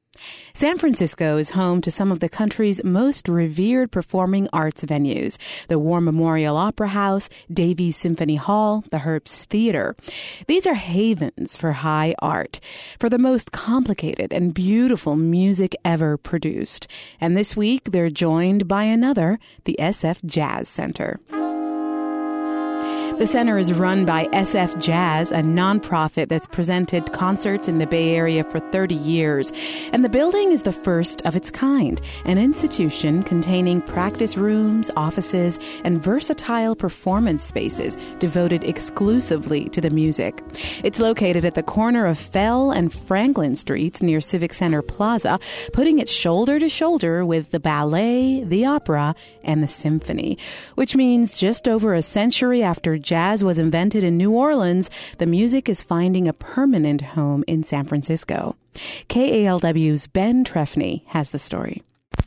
San Francisco is home to some of the country's most revered performing arts venues, the War Memorial Opera House, Davies Symphony Hall, the Herbst Theater. These are havens for high art, for the most complicated and beautiful music ever produced. And this week, they're joined by another, the SF Jazz Center. The center is run by SF Jazz, a nonprofit that's presented concerts in the Bay Area for 30 years. And the building is the first of its kind, an institution containing practice rooms, offices, and versatile performance spaces devoted exclusively to the music. It's located at the corner of Fell and Franklin Streets near Civic Center Plaza, putting it shoulder to shoulder with the ballet, the opera, and the symphony, which means just over a century after jazz was invented in New Orleans, the music is finding a permanent home in San Francisco. KALW's Ben Trefny has the story.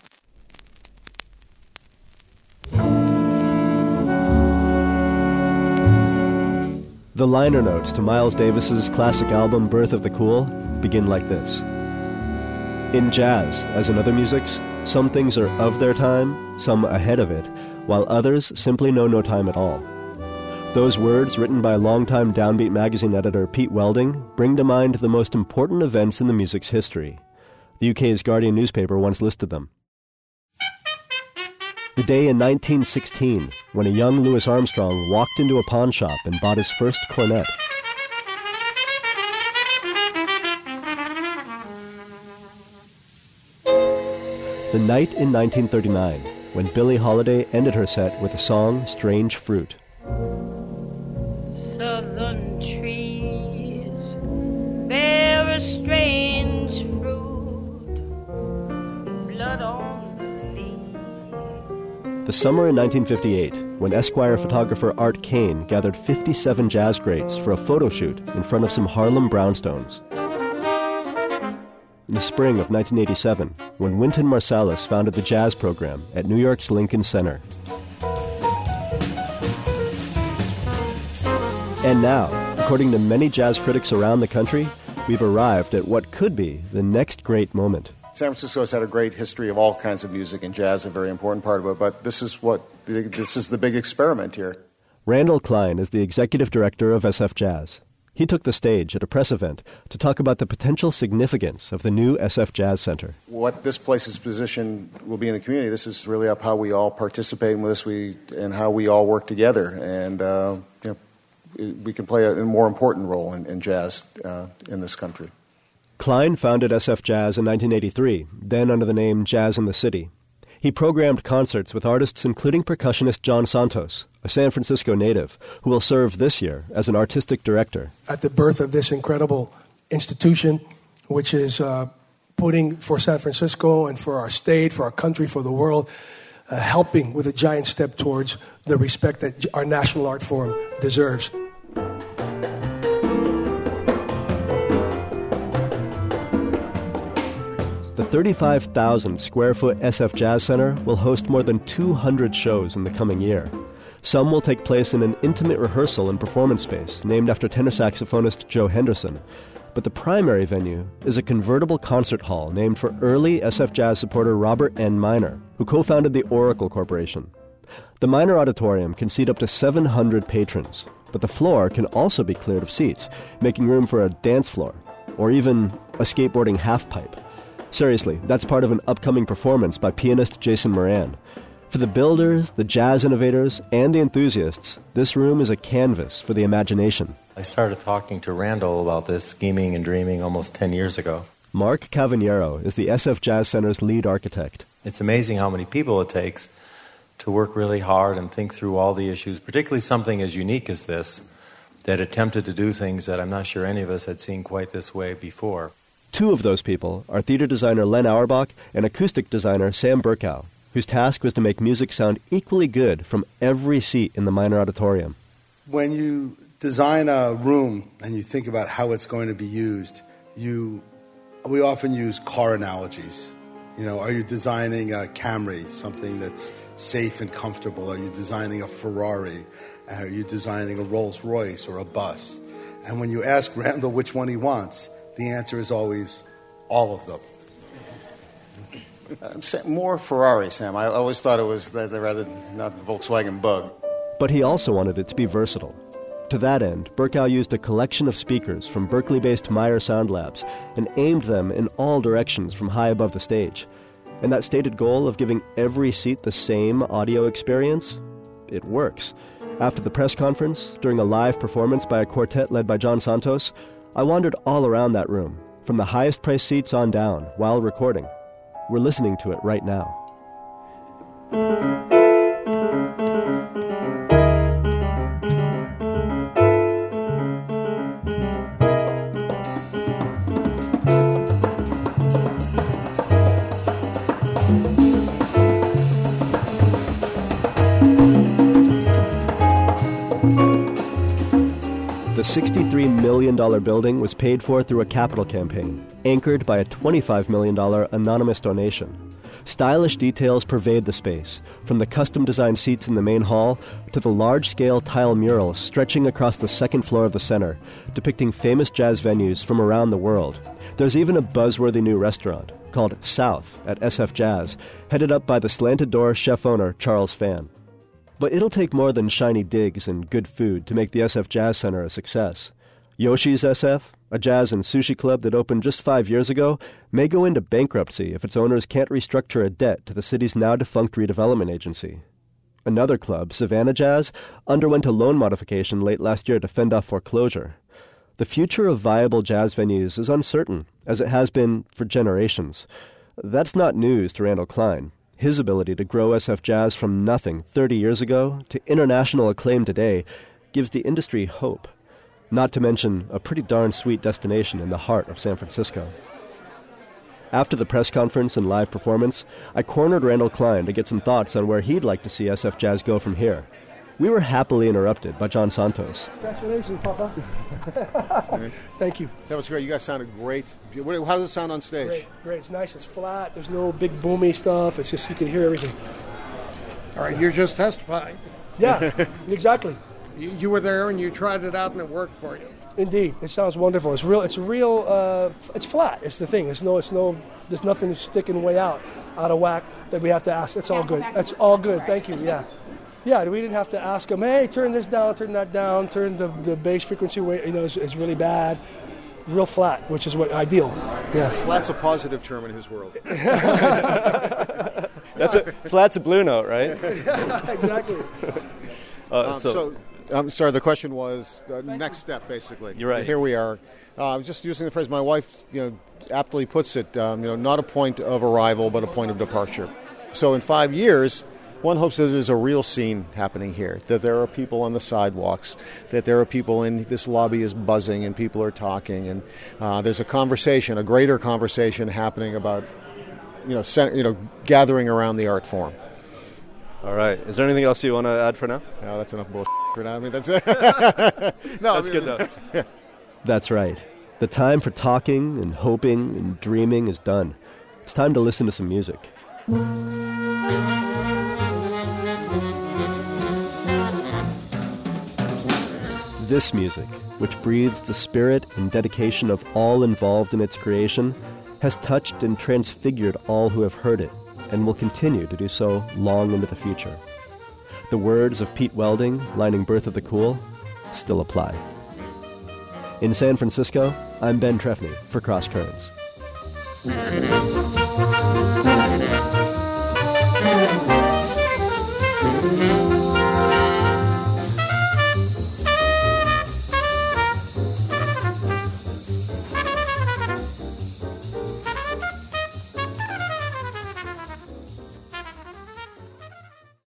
The liner notes to Miles Davis's classic album Birth of the Cool begin like this. In jazz, as in other musics, some things are of their time, some ahead of it, while others simply know no time at all. Those words, written by longtime Downbeat magazine editor Pete Welding, bring to mind the most important events in the music's history. The UK's Guardian newspaper once listed them. The day in 1916, when a young Louis Armstrong walked into a pawn shop and bought his first cornet. The night in 1939, when Billie Holiday ended her set with the song Strange Fruit. Southern trees bear a strange fruit, blood on the leaves. The summer in 1958, when Esquire photographer Art Kane gathered 57 jazz greats for a photo shoot in front of some Harlem brownstones. In the spring of 1987, when Wynton Marsalis founded the jazz program at New York's Lincoln Center. And now, according to many jazz critics around the country, we've arrived at what could be the next great moment. San Francisco has had a great history of all kinds of music, and jazz is a very important part of it, but this is the big experiment here. Randall Klein is the executive director of SF Jazz. He took the stage at a press event to talk about the potential significance of the new SF Jazz Center. What this place's position will be in the community, this is really up how we all participate in this, and how we all work together, and we can play a more important role in jazz in this country. Klein founded SF Jazz in 1983, then under the name Jazz in the City. He programmed concerts with artists including percussionist John Santos, a San Francisco native, who will serve this year as an artistic director. At the birth of this incredible institution, which is putting for San Francisco and for our state, for our country, for the world, helping with a giant step towards the respect that our national art form deserves. The 35,000 square foot SF Jazz Center will host more than 200 shows in the coming year. Some will take place in an intimate rehearsal and performance space named after tenor saxophonist Joe Henderson. But the primary venue is a convertible concert hall named for early SF Jazz supporter Robert N. Miner, who co-founded the Oracle Corporation. The Miner Auditorium can seat up to 700 patrons, but the floor can also be cleared of seats, making room for a dance floor, or even a skateboarding halfpipe. Seriously, that's part of an upcoming performance by pianist Jason Moran. For the builders, the jazz innovators, and the enthusiasts, this room is a canvas for the imagination. I started talking to Randall about this, scheming and dreaming, almost 10 years ago. Mark Cavaniero is the SF Jazz Center's lead architect. It's amazing how many people it takes to work really hard and think through all the issues, particularly something as unique as this, that attempted to do things that I'm not sure any of us had seen quite this way before. Two of those people are theater designer Len Auerbach and acoustic designer Sam Burkow, whose task was to make music sound equally good from every seat in the Miner Auditorium. When you design a room and you think about how it's going to be used, we often use car analogies. Are you designing a Camry, something that's safe and comfortable? Are you designing a Ferrari? Are you designing a Rolls Royce or a bus? And when you ask Randall which one he wants, the answer is always all of them. More Ferrari, Sam. I always thought it was rather not Volkswagen Bug. But he also wanted it to be versatile. To that end, Berkow used a collection of speakers from Berkeley-based Meyer Sound Labs and aimed them in all directions from high above the stage. And that stated goal of giving every seat the same audio experience, it works. After the press conference, during a live performance by a quartet led by John Santos, I wandered all around that room, from the highest priced seats on down, while recording. We're listening to it right now. The $63 million building was paid for through a capital campaign, anchored by a $25 million anonymous donation. Stylish details pervade the space, from the custom-designed seats in the main hall to the large-scale tile murals stretching across the second floor of the center, depicting famous jazz venues from around the world. There's even a buzzworthy new restaurant called South at SF Jazz, headed up by the slanted-door chef-owner Charles Phan. But it'll take more than shiny digs and good food to make the SF Jazz Center a success. Yoshi's SF, a jazz and sushi club that opened just 5 years ago, may go into bankruptcy if its owners can't restructure a debt to the city's now-defunct redevelopment agency. Another club, Savannah Jazz, underwent a loan modification late last year to fend off foreclosure. The future of viable jazz venues is uncertain, as it has been for generations. That's not news to Randall Klein. His ability to grow SF Jazz from nothing 30 years ago to international acclaim today gives the industry hope, not to mention a pretty darn sweet destination in the heart of San Francisco. After the press conference and live performance, I cornered Randall Klein to get some thoughts on where he'd like to see SF Jazz go from here. We were happily interrupted by John Santos. Congratulations, Papa. Thank you. That was great. You guys sounded great. How does it sound on stage? Great. It's nice. It's flat. There's no big boomy stuff. It's just you can hear everything. All right, you're just testifying. Yeah, exactly. You were there and you tried it out and it worked for you. Indeed, it sounds wonderful. It's real. It's real. It's flat. It's the thing. There's nothing sticking way out of whack that we have to ask. It's all good. It's all good. Thank you. Yeah. Yeah, we didn't have to ask them, hey, turn this down, turn that down, turn the bass frequency way, it's really bad. Real flat, which is what ideal. Yeah. Flat's a positive term in his world. Flat's a blue note, right? Yeah, exactly. I'm sorry, the question was next step, basically. You're right. Here we are. I was just using the phrase, my wife, aptly puts it, not a point of arrival, but a point of departure. So in 5 years, one hopes that there's a real scene happening here, that there are people on the sidewalks, that there are people in this lobby is buzzing and people are talking, and there's a conversation, a greater conversation happening about, gathering around the art form. All right. Is there anything else you want to add for now? No, that's enough bullshit for now. I mean, that's that's good though. Yeah. That's right. The time for talking and hoping and dreaming is done. It's time to listen to some music. This music, which breathes the spirit and dedication of all involved in its creation, has touched and transfigured all who have heard it, and will continue to do so long into the future. The words of Pete Welding, lining Birth of the Cool, still apply. In San Francisco, I'm Ben Trefny for Cross Currents.